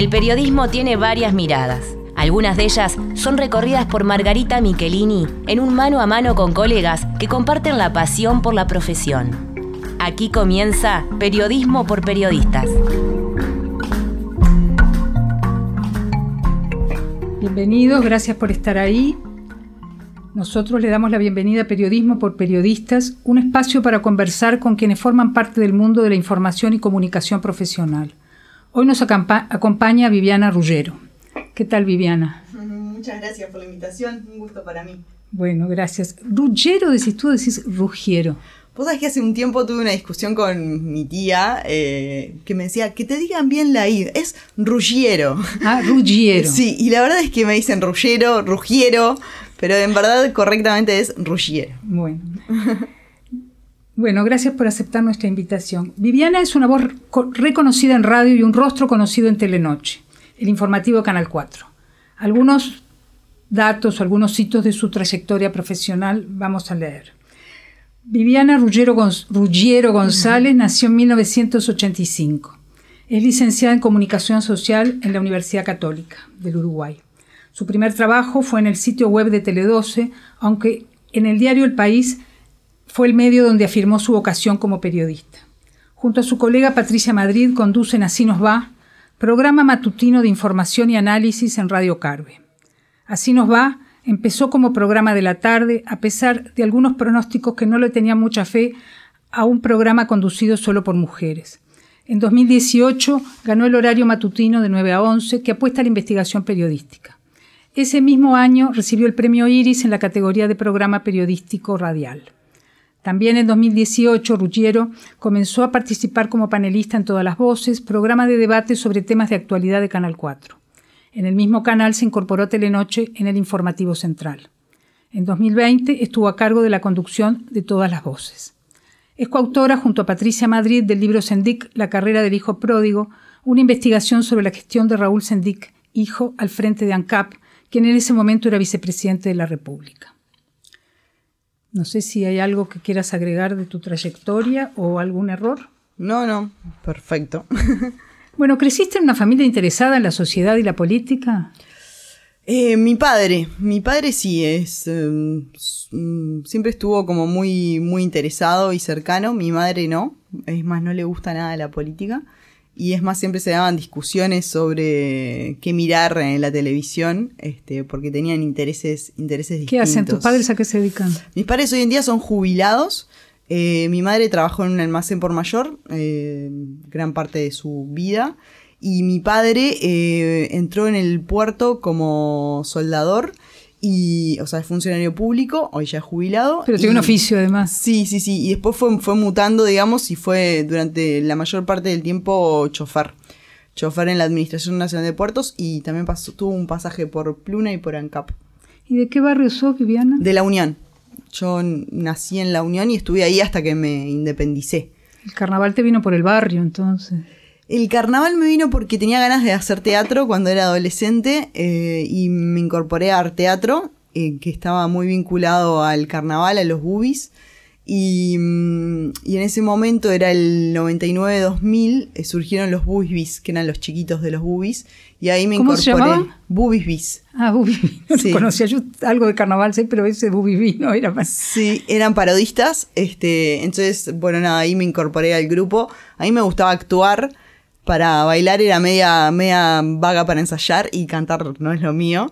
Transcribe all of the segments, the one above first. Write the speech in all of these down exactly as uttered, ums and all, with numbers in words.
El periodismo tiene varias miradas. Algunas de ellas son recorridas por Margarita Michelini en un mano a mano con colegas que comparten la pasión por la profesión. Aquí comienza Periodismo por Periodistas. Bienvenidos, gracias por estar ahí. Nosotros le damos la bienvenida a Periodismo por Periodistas, un espacio para conversar con quienes forman parte del mundo de la información y comunicación profesional. Hoy nos acampa- acompaña Viviana Ruggiero. ¿Qué tal, Viviana? Muchas gracias por la invitación, un gusto para mí. Bueno, gracias. Ruggiero, decís tú, decís Ruggiero. Vos sabés que hace un tiempo tuve una discusión con mi tía eh, que me decía que te digan bien la I, es Ruggiero. Ah, Ruggiero. Sí, y la verdad es que me dicen Ruggiero, Ruggiero, pero en verdad correctamente es Ruggiero. Bueno. Bueno, gracias por aceptar nuestra invitación. Viviana es una voz reconocida en radio y un rostro conocido en Telenoche, el informativo de Canal cuatro. Algunos datos, algunos hitos de su trayectoria profesional vamos a leer. Viviana Ruggiero, Gonz- Ruggiero González uh-huh. nació en mil novecientos ochenta y cinco. Es licenciada en Comunicación Social en la Universidad Católica del Uruguay. Su primer trabajo fue en el sitio web de Tele doce, aunque en el diario El País fue el medio donde afirmó su vocación como periodista. Junto a su colega Patricia Madrid conducen Así nos va, programa matutino de información y análisis en Radio Carve. Así nos va empezó como programa de la tarde, a pesar de algunos pronósticos que no le tenían mucha fe a un programa conducido solo por mujeres. En dos mil dieciocho ganó el horario matutino de nueve a once, que apuesta a la investigación periodística. Ese mismo año recibió el premio Iris en la categoría de programa periodístico radial. También en dos mil dieciocho, Ruggiero comenzó a participar como panelista en Todas las Voces, programa de debate sobre temas de actualidad de Canal cuatro. En el mismo canal se incorporó a Telenoche en el informativo central. En dos mil veinte estuvo a cargo de la conducción de Todas las Voces. Es coautora junto a Patricia Madrid del libro Sendik, La carrera del hijo pródigo, una investigación sobre la gestión de Raúl Sendik, hijo, al frente de ANCAP, quien en ese momento era vicepresidente de la República. No sé si hay algo que quieras agregar de tu trayectoria o algún error. No, no, perfecto. Bueno, ¿creciste en una familia interesada en la sociedad y la política? Eh, mi padre, mi padre sí es, eh, siempre estuvo como muy, muy interesado y cercano. Mi madre no, es más, no le gusta nada la política. Y es más, siempre se daban discusiones sobre qué mirar en la televisión, este, porque tenían intereses, intereses distintos. ¿Qué hacen tus padres? ¿A qué se dedican? Mis padres hoy en día son jubilados. Eh, mi madre trabajó en un almacén por mayor eh, gran parte de su vida, y mi padre eh, entró en el puerto como soldador, y, o sea, es funcionario público, hoy ya es jubilado. Pero tiene y, un oficio además. Sí, sí, sí, y después fue, fue mutando, digamos, y fue durante la mayor parte del tiempo chofer. Chofer en la Administración Nacional de Puertos, y también pasó, tuvo un pasaje por Pluna y por ANCAP. ¿Y de qué barrio sos, Viviana? De La Unión. Yo nací en La Unión y estuve ahí hasta que me independicé. El carnaval te vino por el barrio, entonces. El carnaval me vino porque tenía ganas de hacer teatro cuando era adolescente eh, y me incorporé a Arteatro, eh, que estaba muy vinculado al carnaval, a los boobies. Y, y en ese momento era el noventa y nueve dos mil, eh, surgieron los boobies, que eran los chiquitos de los boobies. Y ahí me ¿Cómo incorporé. se llamaban? Boobies Bis. Ah, Boobies Bis. No sí. conocía yo algo de carnaval, sí, pero ese Boobies Bis no era más. Sí, eran parodistas. Este, entonces, bueno, nada, ahí me incorporé al grupo. A mí me gustaba actuar. Para bailar era media, media vaga para ensayar, y cantar no es lo mío.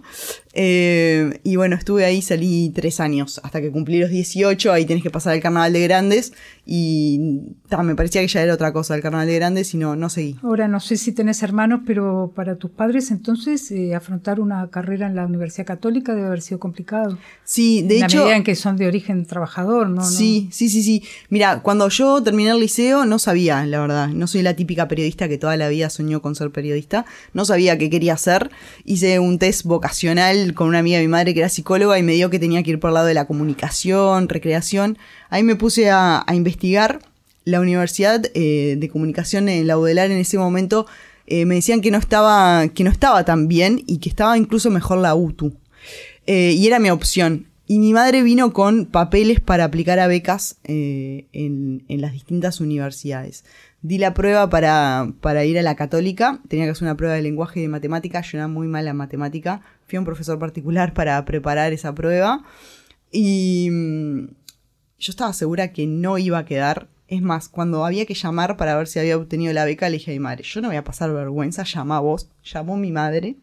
Eh, y bueno, estuve ahí, salí tres años, hasta que cumplí los dieciocho, ahí tenés que pasar al Carnaval de Grandes, y ta, me parecía que ya era otra cosa el Carnaval de Grandes, y no, no seguí. Ahora, no sé si tenés hermanos, pero para tus padres entonces eh, afrontar una carrera en la Universidad Católica debe haber sido complicado. Sí, de en hecho... En la medida en que son de origen trabajador, ¿no? Sí, sí, sí, sí. Mira, cuando yo terminé el liceo no sabía, la verdad, no soy la típica periodista que toda la vida soñó con ser periodista, no sabía qué quería hacer, hice un test vocacional con una amiga de mi madre que era psicóloga y me dio que tenía que ir por el lado de la comunicación, recreación. Ahí me puse a, a investigar. La Universidad eh, de Comunicación en la UDELAR en ese momento eh, me decían que no estaba, que no estaba tan bien y que estaba incluso mejor la U T U. Eh, y era mi opción. Y mi madre vino con papeles para aplicar a becas eh, en, en las distintas universidades. Di la prueba para, para ir a la Católica, tenía que hacer una prueba de lenguaje y de matemática, yo era muy mala en matemática, fui a un profesor particular para preparar esa prueba y mmm, yo estaba segura que no iba a quedar. Es más, cuando había que llamar para ver si había obtenido la beca, le dije a mi madre, yo no voy a pasar vergüenza, llama a vos. Llamó mi madre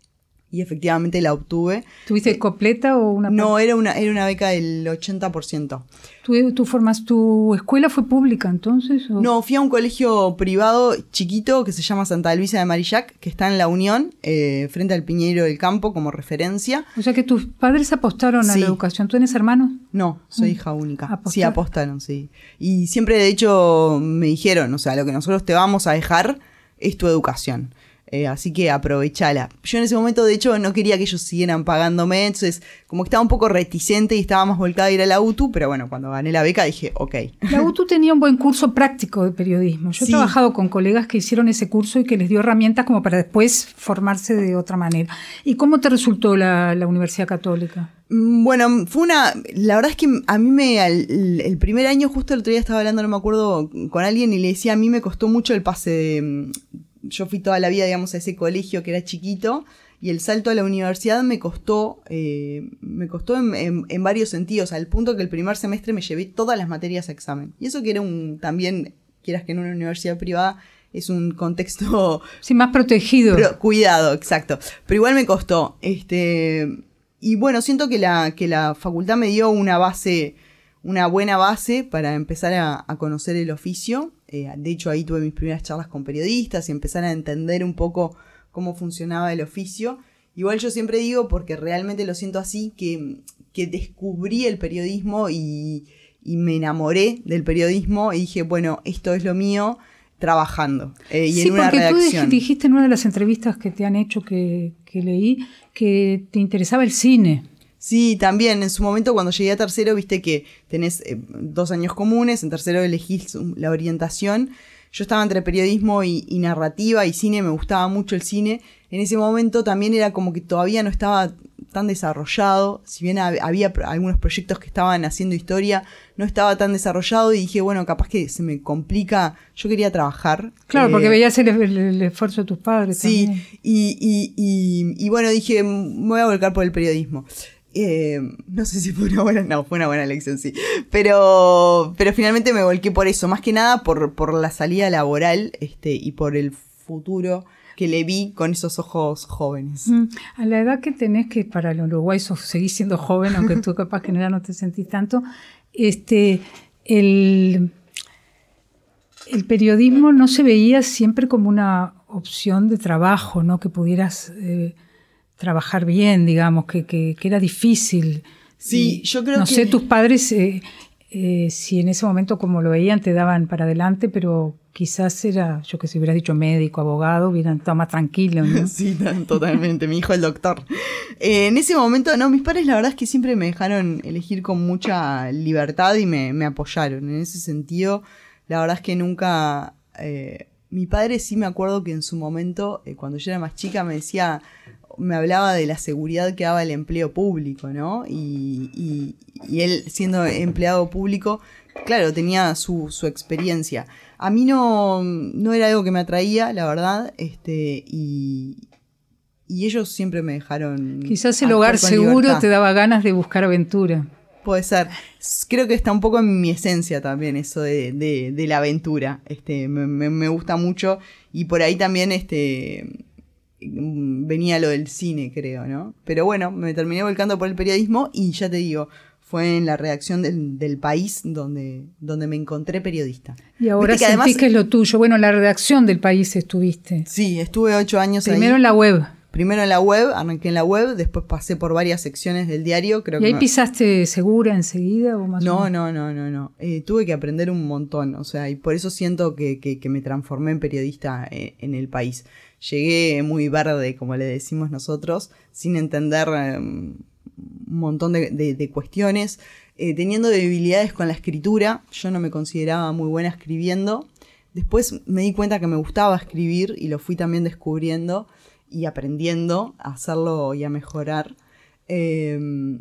y efectivamente la obtuve. ¿Tuviste eh, completa o una? No, era una, era una beca del ochenta por ciento. ¿Tu, tu, formas, ¿Tu escuela fue pública entonces? ¿O? No, fui a un colegio privado chiquito que se llama Santa Luisa de Marillac, que está en La Unión, eh, frente al Piñeiro del Campo, como referencia. O sea que tus padres apostaron sí. a la educación. ¿Tú tienes hermanos? No, soy mm. hija única. ¿Apostar? Sí, apostaron, sí. Y siempre, de hecho, me dijeron, o sea, lo que nosotros te vamos a dejar es tu educación. Eh, así que aprovechala. Yo en ese momento, de hecho, no quería que ellos siguieran pagándome, entonces como que estaba un poco reticente y estaba más volcada a ir a la U T U, pero bueno, cuando gané la beca dije, ok. La U T U tenía un buen curso práctico de periodismo. Yo sí. he trabajado con colegas que hicieron ese curso y que les dio herramientas como para después formarse de otra manera. ¿Y cómo te resultó la, la Universidad Católica? Bueno, fue una... La verdad es que a mí me... El, el primer año, justo el otro día estaba hablando, no me acuerdo, con alguien y le decía, a mí me costó mucho el pase de... Yo fui toda la vida, digamos, a ese colegio que era chiquito y el salto a la universidad me costó, eh, me costó en, en, en varios sentidos, al punto que el primer semestre me llevé todas las materias a examen. Y eso que era un, también, quieras que en una universidad privada, es un contexto... Sí, más protegido. Pro, cuidado, exacto. Pero igual me costó. Este, y bueno, siento que la, que la facultad me dio una base, una buena base para empezar a, a conocer el oficio. Eh, de hecho, ahí tuve mis primeras charlas con periodistas y empezar a entender un poco cómo funcionaba el oficio. Igual yo siempre digo, porque realmente lo siento así, que, que descubrí el periodismo y, y me enamoré del periodismo y dije, bueno, esto es lo mío, trabajando. Eh, y sí, en una porque redacción. Tú dijiste en una de las entrevistas que te han hecho, que, que leí, que te interesaba el cine. Sí, también en su momento cuando llegué a tercero, viste que tenés eh, dos años comunes, en tercero elegís la orientación. Yo estaba entre periodismo y, y narrativa y cine, me gustaba mucho el cine. En ese momento también era como que todavía no estaba tan desarrollado, si bien hab- había pro- algunos proyectos que estaban haciendo historia, no estaba tan desarrollado y dije, bueno, capaz que se me complica, yo quería trabajar. Claro, eh, porque veías el, el, el esfuerzo de tus padres. Sí, también. Y, y, y, y bueno, dije, me voy a volcar por el periodismo. Eh, no sé si fue una buena, no, fue una buena elección, sí. Pero, pero finalmente me volqué por eso, más que nada por, por la salida laboral este, y por el futuro que le vi con esos ojos jóvenes. Mm, a la edad que tenés, que para el Uruguay sos, seguís siendo joven, aunque tú capaz que en edad no te sentís tanto, este, el, el periodismo no se veía siempre como una opción de trabajo, ¿no? Que pudieras... Eh, trabajar bien, digamos, que, que, que era difícil. Sí, y, yo creo no que... No sé, tus padres, eh, eh, si en ese momento como lo veían, te daban para adelante, pero quizás era, yo que sé, hubieras dicho médico, abogado, hubieran estado más tranquilos, ¿no? Sí, totalmente, mi hijo el doctor. Eh, en ese momento, no, mis padres la verdad es que siempre me dejaron elegir con mucha libertad y me, me apoyaron. En ese sentido, la verdad es que nunca... Eh, mi padre sí me acuerdo que en su momento, eh, cuando yo era más chica, me decía... me hablaba de la seguridad que daba el empleo público, ¿no? Y, y, y él, siendo empleado público, claro, tenía su, su experiencia. A mí no, no era algo que me atraía, la verdad, este, y, y ellos siempre me dejaron... Quizás el hogar seguro libertad. Te daba ganas de buscar aventura. Puede ser. Creo que está un poco en mi esencia también eso de, de, de la aventura. Este, me, me, me gusta mucho y por ahí también... este venía lo del cine, creo, ¿no? Pero bueno, me terminé volcando por el periodismo y ya te digo, fue en la redacción del, del País donde, donde me encontré periodista. Y ahora sentís que, además, que es lo tuyo. Bueno, en la redacción del País estuviste. Sí, estuve ocho años Primero ahí. Primero en la web. Primero en la web, arranqué en la web, después pasé por varias secciones del diario. Creo ¿Y ahí que pisaste segura enseguida o más no, o menos? No, no, no, no. Eh, tuve que aprender un montón, o sea, y por eso siento que, que, que me transformé en periodista en, en el País. Llegué muy verde, como le decimos nosotros, sin entender eh, un montón de, de, de cuestiones, eh, teniendo debilidades con la escritura. Yo no me consideraba muy buena escribiendo. Después me di cuenta que me gustaba escribir y lo fui también descubriendo y aprendiendo a hacerlo y a mejorar. Eh,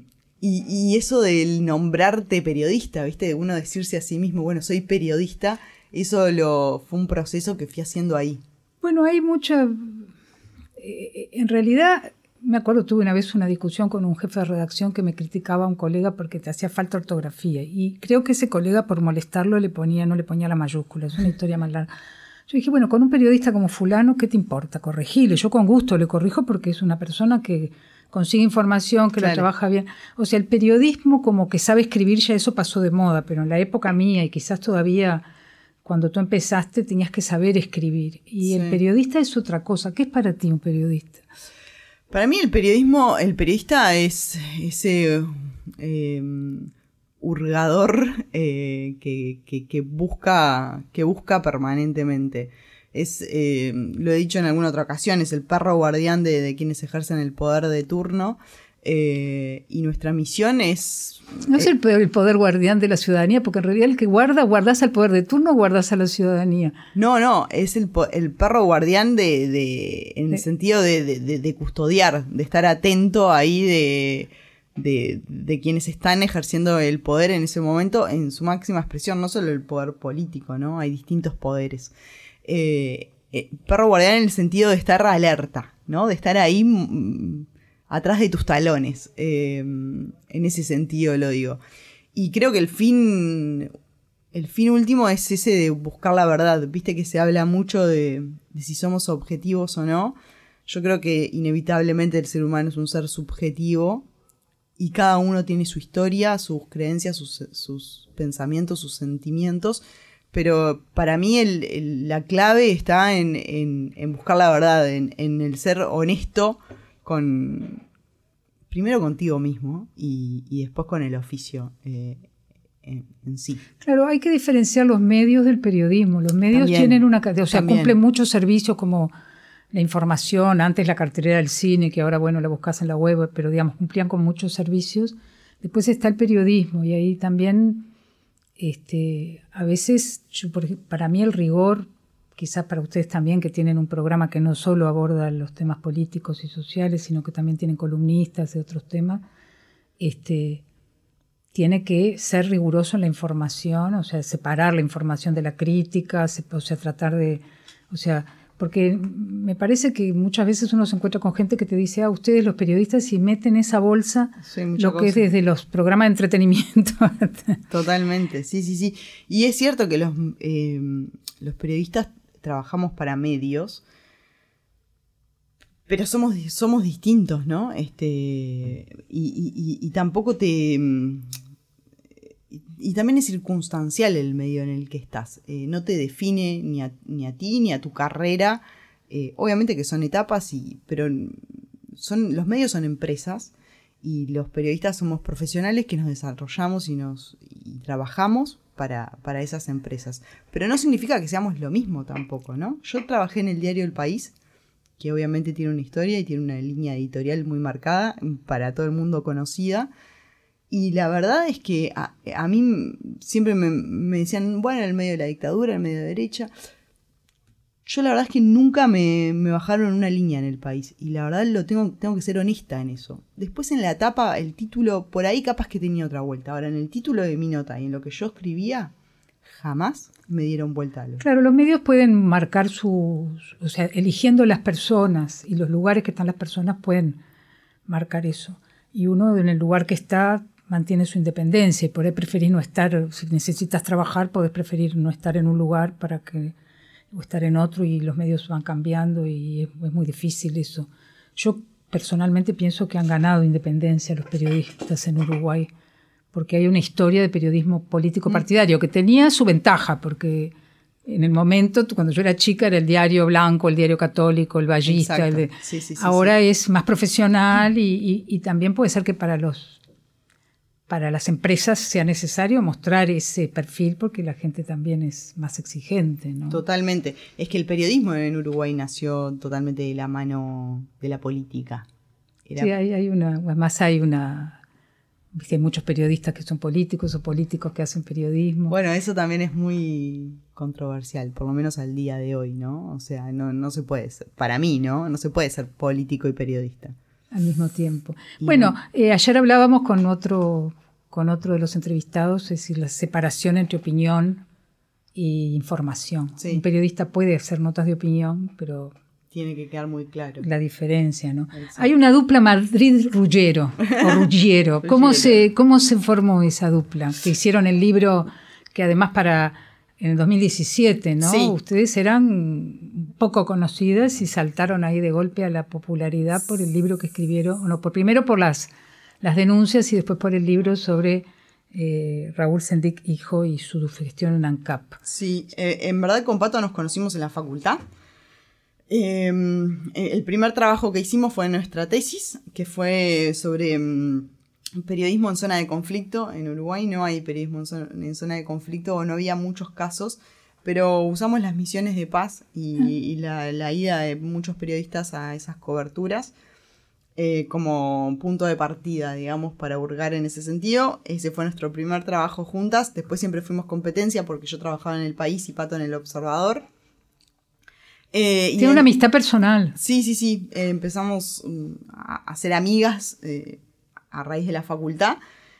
Y, y eso del nombrarte periodista, ¿viste? Uno decirse a sí mismo, bueno, soy periodista, eso lo fue un proceso que fui haciendo ahí. Bueno, hay mucha... Eh, en realidad, me acuerdo, tuve una vez una discusión con un jefe de redacción que me criticaba a un colega porque te hacía falta ortografía. Y creo que ese colega, por molestarlo, le ponía, no le ponía la mayúscula. Es una historia más larga. Yo dije, bueno, con un periodista como fulano, ¿qué te importa? Corregile. Yo con gusto le corrijo porque es una persona que consigue información, que claro. La trabaja bien. O sea, el periodismo como que sabe escribir, ya eso pasó de moda, pero en la época mía y quizás todavía cuando tú empezaste tenías que saber escribir. Y sí. El periodista es otra cosa. ¿Qué es para ti un periodista? Para mí el periodismo, el periodista es ese eh, hurgador eh, que, que, que, busca, que busca permanentemente. Es, eh, lo he dicho en alguna otra ocasión, es el perro guardián de, de quienes ejercen el poder de turno. Eh, y nuestra misión es... No es el poder, el poder guardián de la ciudadanía, porque en realidad el que guarda, guardas al poder de turno o guardas a la ciudadanía. No, no, es el, el perro guardián de, de en el sí. sentido de, de, de custodiar, de estar atento ahí de, de, de quienes están ejerciendo el poder en ese momento en su máxima expresión, no solo el poder político, ¿no? Hay distintos poderes. Eh, eh, perro guardián en el sentido de estar alerta, ¿no? De estar ahí... Mm, atrás de tus talones, eh, en ese sentido lo digo. Y creo que el fin, el fin último es ese de buscar la verdad. Viste que se habla mucho de, de si somos objetivos o no. Yo creo que inevitablemente el ser humano es un ser subjetivo y cada uno tiene su historia, sus creencias, sus, sus pensamientos, sus sentimientos. Pero para mí el, el, la clave está en, en, en buscar la verdad, en, en el ser honesto con primero contigo mismo y, y después con el oficio eh, en, en sí. Claro, hay que diferenciar los medios del periodismo. Los medios también, tienen una... O sea, también. Cumplen muchos servicios como la información, antes la cartelera del cine, que ahora, bueno, la buscas en la web, pero, digamos, cumplían con muchos servicios. Después está el periodismo y ahí también, este, a veces, yo, por ejemplo, para mí el rigor... quizás para ustedes también, que tienen un programa que no solo aborda los temas políticos y sociales, sino que también tienen columnistas de otros temas, este, tiene que ser riguroso en la información, o sea, separar la información de la crítica, o sea, tratar de... o sea, porque me parece que muchas veces uno se encuentra con gente que te dice, ah, ustedes los periodistas, y meten esa bolsa, sí, lo que cosa. Es desde los programas de entretenimiento. Totalmente, sí, sí, sí. Y es cierto que los, eh, los periodistas trabajamos para medios, pero somos, somos distintos, ¿no? Este, y, y, y tampoco te... Y, y también es circunstancial el medio en el que estás. Eh, no te define ni a, ni a ti, ni a tu carrera. Eh, obviamente que son etapas, y, pero son, los medios son empresas y los periodistas somos profesionales que nos desarrollamos y, nos, y trabajamos Para, para esas empresas. Pero no significa que seamos lo mismo tampoco, ¿no? Yo trabajé en el diario El País, que obviamente tiene una historia y tiene una línea editorial muy marcada, para todo el mundo conocida, y la verdad es que a, a mí siempre me, me decían, bueno, el medio de la dictadura, el medio de derecha. Yo la verdad es que nunca me, me bajaron una línea en El País, y la verdad lo tengo, tengo que ser honesta en eso. Después en la tapa, el título, por ahí capaz que tenía otra vuelta. Ahora, en el título de mi nota y en lo que yo escribía, jamás me dieron vuelta a lo. Claro, los medios pueden marcar sus... O sea, eligiendo las personas y los lugares que están las personas pueden marcar eso. Y uno en el lugar que está mantiene su independencia, y por ahí preferís no estar, si necesitas trabajar, podés preferir no estar en un lugar para que... o estar en otro, y los medios van cambiando y es, es muy difícil eso. Yo personalmente pienso que han ganado independencia los periodistas en Uruguay, porque hay una historia de periodismo político partidario que tenía su ventaja, porque en el momento, cuando yo era chica, era el diario blanco, el diario católico, el Ballista. El de, sí, sí, sí, ahora sí. Es más profesional y, y, y también puede ser que para los para las empresas sea necesario mostrar ese perfil, porque la gente también es más exigente, ¿no? Totalmente. Es que el periodismo en Uruguay nació totalmente de la mano de la política. Era... Sí, hay, hay una, además hay una... Hay muchos periodistas que son políticos o políticos que hacen periodismo. Bueno, eso también es muy controversial, por lo menos al día de hoy, ¿no? O sea, no, no se puede ser, para mí, ¿no? No se puede ser político y periodista. al mismo tiempo. Y bueno, eh, ayer hablábamos con otro, con otro de los entrevistados, es decir, la separación entre opinión y información. Sí. Un periodista puede hacer notas de opinión, pero tiene que quedar muy claro la diferencia, ¿no? Exacto. Hay una dupla Madrid-Ruggiero, o Ruggiero. ¿Cómo se, cómo se formó esa dupla? Que hicieron el libro, que además para en el dos mil diecisiete, ¿no? Sí. Ustedes eran poco conocidas y saltaron ahí de golpe a la popularidad por el libro que escribieron, no, por primero por las, las denuncias y después por el libro sobre eh, Raúl Sendic, hijo, y su gestión en ANCAP. Sí, eh, en verdad con Pato nos conocimos en la facultad. Eh, el primer trabajo que hicimos fue nuestra tesis, que fue sobre um, periodismo en zona de conflicto. En Uruguay no hay periodismo en zona, en zona de conflicto, o no había muchos casos, pero usamos las misiones de paz y, uh-huh. y la, la ida de muchos periodistas a esas coberturas eh, como punto de partida, digamos, para hurgar en ese sentido. Ese fue nuestro primer trabajo juntas. Después siempre fuimos competencia porque yo trabajaba en El País y Pato en El Observador. Eh, Tiene una en, amistad personal. Sí, sí, sí. Eh, empezamos um, a, a ser amigas eh, a raíz de la facultad.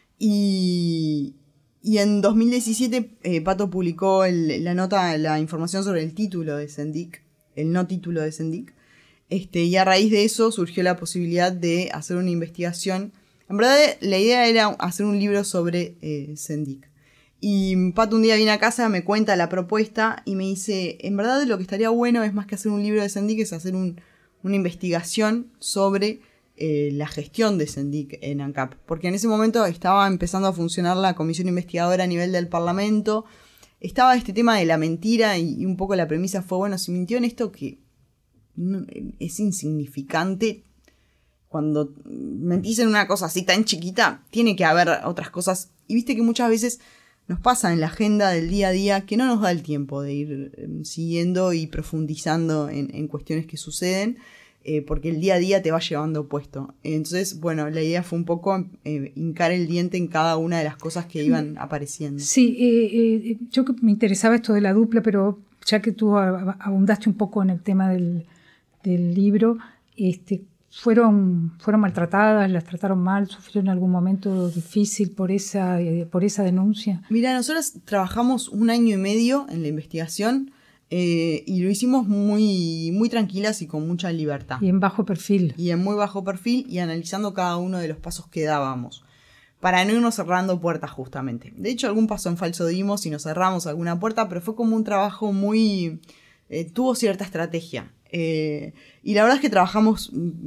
Y, y en dos mil diecisiete eh, Pato publicó el, la nota, la información sobre el título de Sendic, el no título de Sendic. Este, y a raíz de eso surgió la posibilidad de hacer una investigación. En verdad, la idea era hacer un libro sobre eh, Sendic. Y Pato un día viene a casa, me cuenta la propuesta y me dice, en verdad lo que estaría bueno es más que hacer un libro de Sendic, es hacer un, una investigación sobre eh, la gestión de Sendic en ANCAP. Porque en ese momento estaba empezando a funcionar la comisión investigadora a nivel del Parlamento, estaba este tema de la mentira y, y un poco la premisa fue, bueno, si mintió en esto que no, es insignificante, cuando mentís en una cosa así tan chiquita, tiene que haber otras cosas. Y viste que muchas veces nos pasa en la agenda del día a día que no nos da el tiempo de ir eh, siguiendo y profundizando en, en cuestiones que suceden, eh, porque el día a día te va llevando puesto. Entonces, bueno, la idea fue un poco eh, hincar el diente en cada una de las cosas que iban apareciendo. Sí, eh, eh, yo que me interesaba esto de la dupla, pero ya que tú abundaste un poco en el tema del, del libro, este, fueron, fueron maltratadas, las trataron mal, sufrieron algún momento difícil por esa, por esa denuncia. Mira, nosotros trabajamos un año y medio en la investigación eh, y lo hicimos muy, muy tranquilas y con mucha libertad. Y en bajo perfil. Y en muy bajo perfil y analizando cada uno de los pasos que dábamos, para no irnos cerrando puertas justamente. De hecho, algún paso en falso dimos y nos cerramos alguna puerta, pero fue como un trabajo muy... Eh, tuvo cierta estrategia. Eh, y la verdad es que trabajamos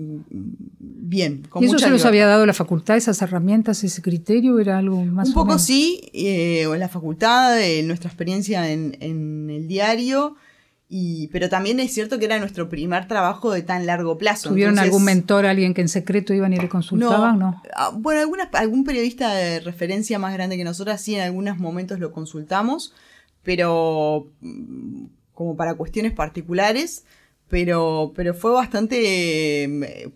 bien, con ¿Y eso mucha se los libertad. Había dado la facultad, esas herramientas, ese criterio? ¿Era algo más Un o poco menos? sí, eh, la facultad, eh, nuestra experiencia en, en el diario, y, pero también es cierto que era nuestro primer trabajo de tan largo plazo. ¿Tuvieron Entonces, algún mentor, alguien que en secreto iban y le consultaban? No. no. Bueno, algunas, algún periodista de referencia más grande que nosotras sí en algunos momentos lo consultamos, pero como para cuestiones particulares. Pero, pero fue bastante eh,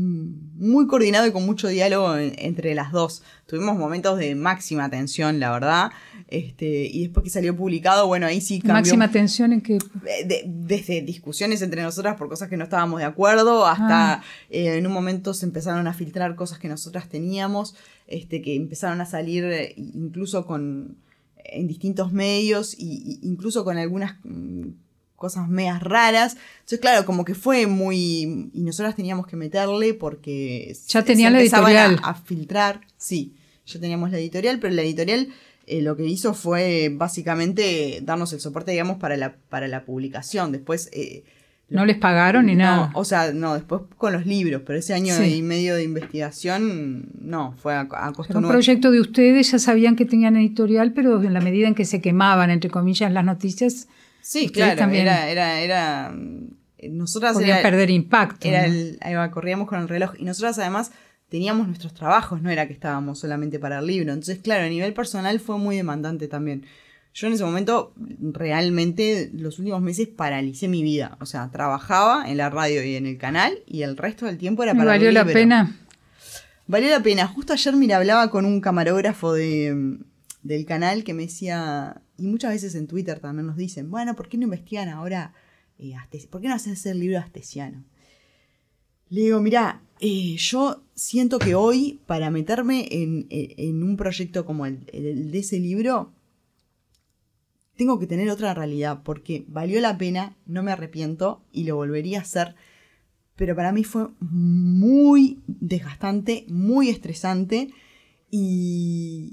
muy coordinado y con mucho diálogo en, entre las dos. Tuvimos momentos de máxima tensión, la verdad. Este, y después que salió publicado, bueno, ahí sí cambió. ¿Máxima tensión en qué? De, desde discusiones entre nosotras por cosas que no estábamos de acuerdo, hasta ah. eh, en un momento se empezaron a filtrar cosas que nosotras teníamos, este, que empezaron a salir eh, incluso con en distintos medios, y, y incluso con algunas... Mm, cosas medias raras. Entonces, claro, como que fue muy... Y nosotras teníamos que meterle porque... Ya tenían la editorial. A, a filtrar, sí. Ya teníamos la editorial, pero la editorial eh, lo que hizo fue básicamente darnos el soporte, digamos, para la, para la publicación. Después... Eh, ¿No les pagaron ni no, nada? O sea, no, después con los libros, pero ese año sí. y medio de investigación, no, fue a, a costo nuestro. Un proyecto de ustedes, ya sabían que tenían editorial, pero en la medida en que se quemaban, entre comillas, las noticias... Sí, claro, también era, era, era, nosotras podían era, perder impacto. Era ¿no? el, ahí va, corríamos con el reloj y nosotras además teníamos nuestros trabajos, no era que estábamos solamente para el libro. Entonces, claro, a nivel personal fue muy demandante también. Yo en ese momento realmente los últimos meses paralicé mi vida. O sea, trabajaba en la radio y en el canal y el resto del tiempo era para el libro. ¿Valió la pena? Valió la pena. Justo ayer, mira, hablaba con un camarógrafo de, del canal que me decía... Y muchas veces en Twitter también nos dicen, bueno, ¿por qué no investigan ahora? Eh, Astes- ¿Por qué no haces el libro astesiano? Le digo, mirá, eh, yo siento que hoy, para meterme en, en, en un proyecto como el, el de ese libro, tengo que tener otra realidad, porque valió la pena, no me arrepiento y lo volvería a hacer, pero para mí fue muy desgastante, muy estresante y...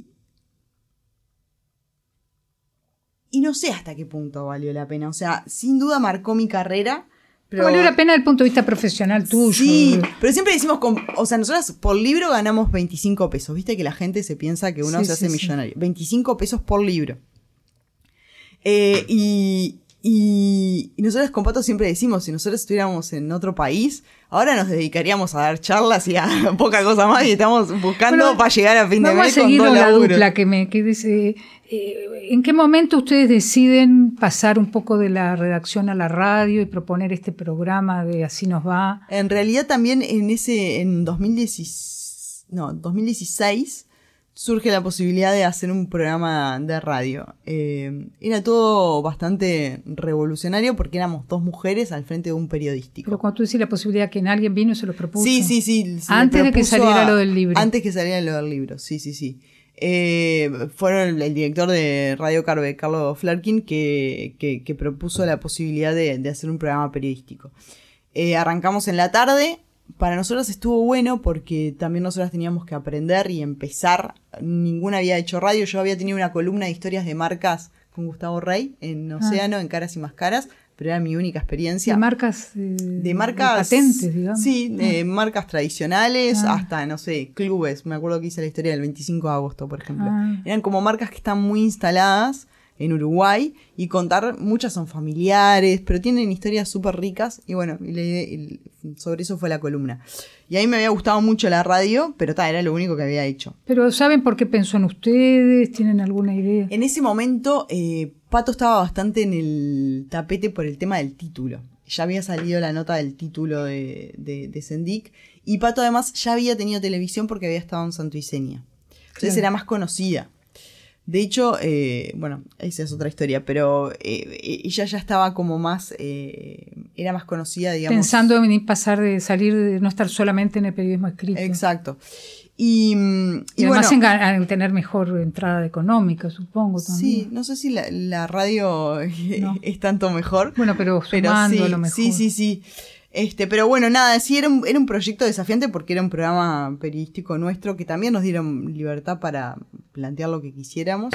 Y no sé hasta qué punto valió la pena. O sea, sin duda marcó mi carrera. Pero... Valió la pena desde el punto de vista profesional tuyo. Sí, pero siempre decimos, con, o sea, nosotros por libro ganamos veinticinco pesos. Viste que la gente se piensa que uno sí, se hace sí, millonario. Sí. veinticinco pesos por libro. Eh, y, y, y nosotros con Pato siempre decimos, si nosotros estuviéramos en otro país, ahora nos dedicaríamos a dar charlas y a poca cosa más y estamos buscando bueno, para llegar a fin de mes con dos laburos. Vamos a seguir la dupla que me que dice... Eh, ¿En qué momento ustedes deciden pasar un poco de la redacción a la radio y proponer este programa de Así Nos Va? En realidad también en ese en dos mil dieciséis, no, dos mil dieciséis surge la posibilidad de hacer un programa de radio. Eh, era todo bastante revolucionario porque éramos dos mujeres al frente de un periodístico. Pero cuando tú decís la posibilidad que alguien vino y se lo propuso. Sí, sí, sí. Antes de que saliera a, lo del libro. Antes que saliera lo del libro, sí, sí, sí. Eh, fueron el, el director de Radio Carve, Carlos Flerkin, que, que, que propuso la posibilidad de, de hacer un programa periodístico. Eh, arrancamos en la tarde. Para nosotros estuvo bueno porque también nosotras teníamos que aprender y empezar. Ninguna había hecho radio. Yo había tenido una columna de historias de marcas con Gustavo Rey en Océano, ah. en Caras y Máscaras, pero era mi única experiencia. ¿De marcas? Eh, de marcas. De patentes, digamos. Sí, de ah. marcas tradicionales ah. hasta, no sé, clubes. Me acuerdo que hice la historia del veinticinco de agosto, por ejemplo. Ah. Eran como marcas que están muy instaladas en Uruguay y contar, muchas son familiares, pero tienen historias súper ricas y bueno, y le, y sobre eso fue la columna. Y ahí me había gustado mucho la radio, pero ta, era lo único que había hecho. ¿Pero saben por qué pensó en ustedes? ¿Tienen alguna idea? En ese momento, eh, Pato estaba bastante en el tapete por el tema del título. Ya había salido la nota del título de, de, de Sendik y Pato además ya había tenido televisión porque había estado en Santo Iseña. Entonces claro. Era más conocida. De hecho, eh, bueno, esa es otra historia, pero eh, ella ya estaba como más, eh, era más conocida, digamos. Pensando en pasar de salir, de no estar solamente en el periodismo escrito. Exacto. Y, y, y además bueno, en, en tener mejor entrada económica, supongo también. Sí, no sé si la, la radio no. es tanto mejor. Bueno, pero sumando pero sí, a lo mejor. Sí, sí, sí. Este, pero bueno, nada, sí era un, era un proyecto desafiante porque era un programa periodístico nuestro que también nos dieron libertad para plantear lo que quisiéramos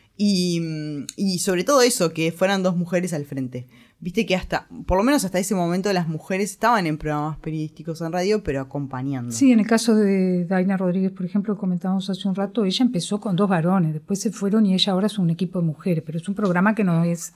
y, y sobre todo eso, que fueran dos mujeres al frente. Viste que hasta, por lo menos hasta ese momento las mujeres estaban en programas periodísticos en radio, pero acompañando. Sí, en el caso de Daina Rodríguez, por ejemplo, comentábamos hace un rato, ella empezó con dos varones, después se fueron y ella ahora es un equipo de mujeres, pero es un programa que no es...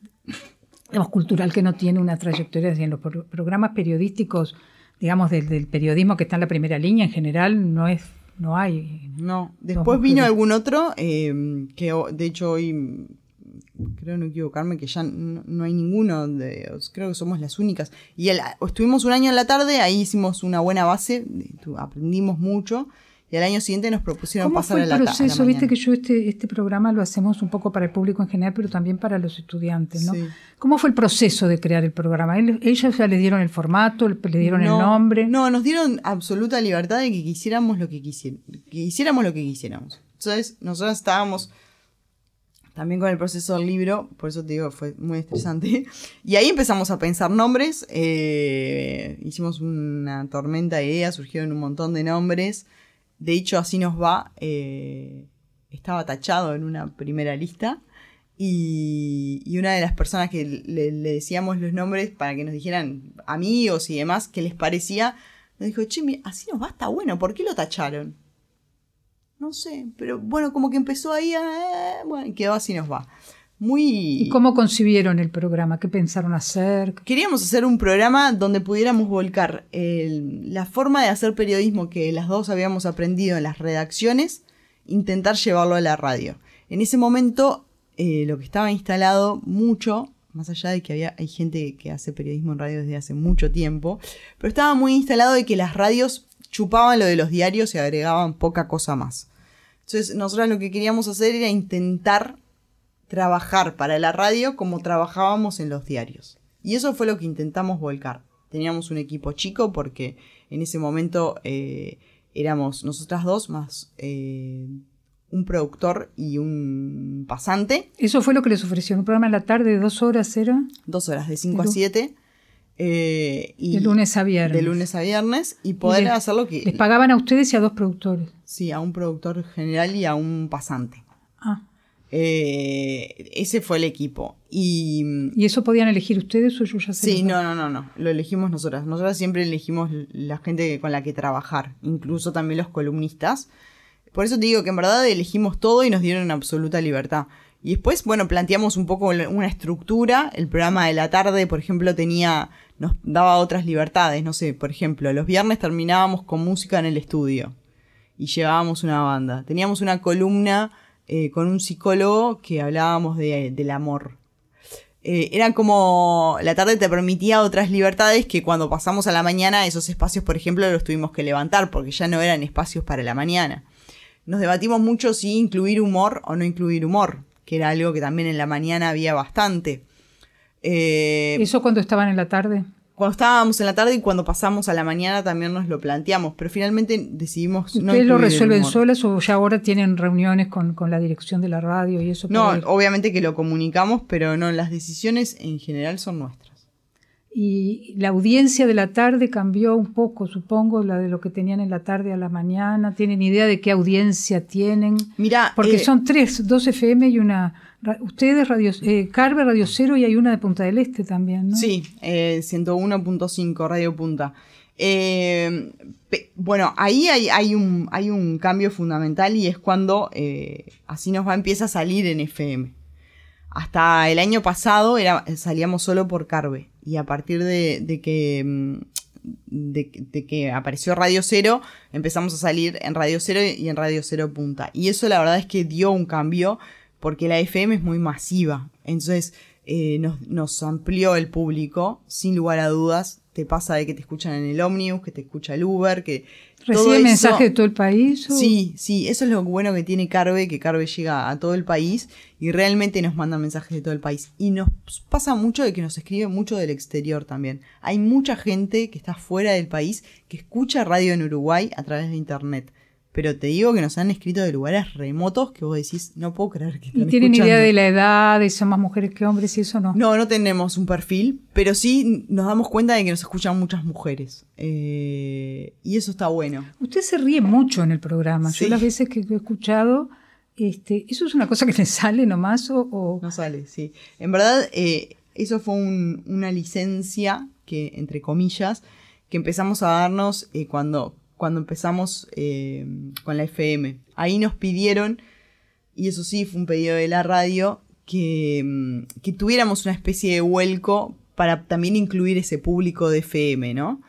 digamos, cultural, que no tiene una trayectoria en los pro- programas periodísticos, digamos, del, del periodismo que está en la primera línea, en general, no es, no hay. No, después vino algún otro, eh, que de hecho hoy, creo no equivocarme, que ya no, no hay ninguno, de, creo que somos las únicas. Y el, estuvimos un año en la tarde, ahí hicimos una buena base, aprendimos mucho. Y al año siguiente nos propusieron pasar a la tarde. ¿Cómo fue el proceso? Viste que yo este, este programa lo hacemos un poco para el público en general, pero también para los estudiantes, ¿no? Sí. ¿Cómo fue el proceso de crear el programa? ¿Ellas ya les dieron el formato, le dieron no, el nombre? No, nos dieron absoluta libertad de que quisiéramos lo que quisiéramos. Que hiciéramos lo que quisiéramos. Entonces, nosotros estábamos también con el proceso del libro, por eso te digo, fue muy estresante. Y ahí empezamos a pensar nombres. Eh, hicimos una tormenta de ideas, surgieron un montón de nombres. De hecho, Así Nos Va, eh, estaba tachado en una primera lista y, y una de las personas que le, le decíamos los nombres para que nos dijeran amigos y demás qué les parecía, nos dijo, che, Así Nos Va está bueno, ¿por qué lo tacharon? No sé, pero bueno, como que empezó ahí, eh, bueno, y quedó Así Nos Va. Muy... ¿Y cómo concibieron el programa? ¿Qué pensaron hacer? Queríamos hacer un programa donde pudiéramos volcar el, la forma de hacer periodismo que las dos habíamos aprendido en las redacciones, intentar llevarlo a la radio. En ese momento, eh, lo que estaba instalado mucho, más allá de que había, hay gente que hace periodismo en radio desde hace mucho tiempo, pero estaba muy instalado de que las radios chupaban lo de los diarios y agregaban poca cosa más. Entonces, nosotros lo que queríamos hacer era intentar trabajar para la radio como trabajábamos en los diarios. Y eso fue lo que intentamos volcar. Teníamos un equipo chico porque en ese momento eh, éramos nosotras dos más eh, un productor y un pasante. ¿Eso fue lo que les ofreció? ¿Un programa en la tarde de dos horas era? Dos horas, de cinco a siete. Eh, y de lunes a viernes. De lunes a viernes y poder y les, hacer lo que... Les pagaban a ustedes y a dos productores. Sí, a un productor general y a un pasante. Ah. Eh, ese fue el equipo. Y, ¿Y eso podían elegir ustedes o yo ya sé? Sí, no, no, no, no. Lo elegimos nosotras. Nosotras siempre elegimos la gente con la que trabajar, incluso también los columnistas. Por eso te digo que en verdad elegimos todo y nos dieron absoluta libertad. Y después, bueno, planteamos un poco una estructura. El programa de la tarde, por ejemplo, tenía, nos daba otras libertades. No sé, por ejemplo, los viernes terminábamos con música en el estudio y llevábamos una banda. Teníamos una columna eh, con un psicólogo que hablábamos de, del amor. Eh, era como, la tarde te permitía otras libertades que cuando pasamos a la mañana, esos espacios, por ejemplo, los tuvimos que levantar porque ya no eran espacios para la mañana. Nos debatimos mucho si incluir humor o no incluir humor, que era algo que también en la mañana había bastante. Eh, ¿Eso cuando estaban en la tarde? Cuando estábamos en la tarde y cuando pasamos a la mañana también nos lo planteamos, pero finalmente decidimos no ¿Ustedes lo resuelven solas o ya ahora tienen reuniones con, con la dirección de la radio y eso? No, ver? Obviamente que lo comunicamos, pero no, las decisiones en general son nuestras. Y la audiencia de la tarde cambió un poco, supongo, la de lo que tenían en la tarde a la mañana. ¿Tienen idea de qué audiencia tienen? Mira, porque eh, son tres, dos F M y una... Ustedes, Radio, eh, Carve, Radio Cero, y hay una de Punta del Este también, ¿no? Sí, eh, ciento uno punto cinco, Radio Punta. Eh, pe, bueno, ahí hay, hay, un, hay un cambio fundamental y es cuando eh, así nos va, empieza a salir en F M. Hasta el año pasado era, salíamos solo por Carve. Y a partir de, de, que, de, de que apareció Radio Cero, empezamos a salir en Radio Cero y en Radio Cero Punta. Y eso la verdad es que dio un cambio, porque la F M es muy masiva. Entonces eh, nos, nos amplió el público, sin lugar a dudas. Te pasa de que te escuchan en el ómnibus, que te escucha el Uber, que... ¿Recibe mensajes de todo el país? ¿O? Sí, sí, eso es lo bueno que tiene Carve, que Carve llega a todo el país y realmente nos manda mensajes de todo el país. Y nos pasa mucho de que nos escribe mucho del exterior también. Hay mucha gente que está fuera del país que escucha radio en Uruguay a través de internet. Pero te digo que nos han escrito de lugares remotos que vos decís, no puedo creer que están escuchando. ¿Y tienen escuchando. idea de la edad, de si son más mujeres que hombres y eso no? No, no tenemos un perfil, pero sí nos damos cuenta de que nos escuchan muchas mujeres. Eh, y eso está bueno. Usted se ríe mucho en el programa. Sí. Yo las veces que he escuchado, este, ¿eso es una cosa que le sale nomás o...? o... No sale, sí. En verdad, eh, eso fue un, una licencia que, entre comillas, que empezamos a darnos eh, cuando... cuando empezamos eh, con la F M. Ahí nos pidieron, y eso sí fue un pedido de la radio, que, que tuviéramos una especie de vuelco para también incluir ese público de F M, ¿no?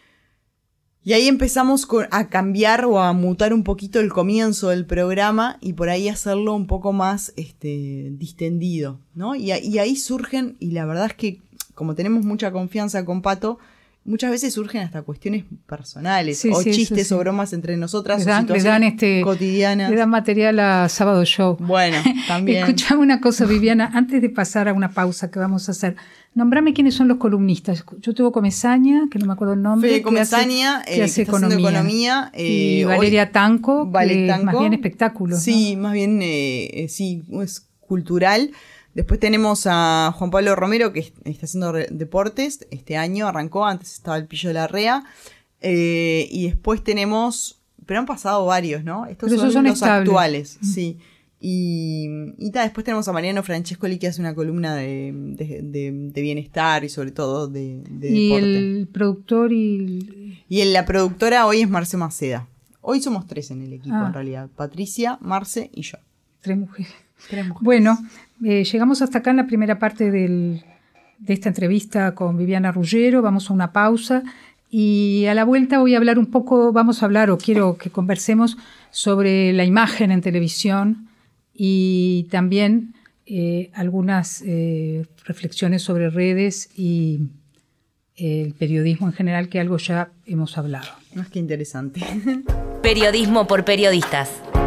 Y ahí empezamos con, a cambiar o a mutar un poquito el comienzo del programa y por ahí hacerlo un poco más este, distendido, ¿no? Y, y ahí surgen, y la verdad es que como tenemos mucha confianza con Pato, muchas veces surgen hasta cuestiones personales, sí, o sí, chistes sí. o bromas entre nosotras, le dan, o situaciones le dan este, cotidianas. Le dan material a Sábado Show. Bueno, también. Escuchame una cosa, Viviana, antes de pasar a una pausa que vamos a hacer, nombrame quiénes son los columnistas. Yo tengo Comesaña, que no me acuerdo el nombre. Fede Comesaña, que hace, que eh, hace que está economía. economía eh, y Valeria hoy, Tanco, Vale que Tanco, es más bien espectáculos. Sí, ¿no? más bien, eh, eh, sí, es cultural. Después tenemos a Juan Pablo Romero, que está haciendo deportes. Este año arrancó, antes estaba el Pillo de la Rea. Eh, y después tenemos, pero han pasado varios, ¿no? Estos pero son, son los estables. actuales, mm. sí. Y, y ta, después tenemos a Mariano Francescoli, que hace una columna de, de, de, de bienestar y sobre todo de, de y deporte. Y el productor y... Y el, la productora hoy es Marce Maceda. Hoy somos tres en el equipo, ah. en realidad. Patricia, Marce y yo. Tres mujeres. Tres mujeres. Bueno, eh, llegamos hasta acá en la primera parte del, de esta entrevista con Viviana Ruggiero. Vamos a una pausa y a la vuelta voy a hablar un poco, vamos a hablar o quiero que conversemos sobre la imagen en televisión y también eh, algunas eh, reflexiones sobre redes y eh, el periodismo en general, que algo ya hemos hablado. Más que interesante. Periodismo por periodistas.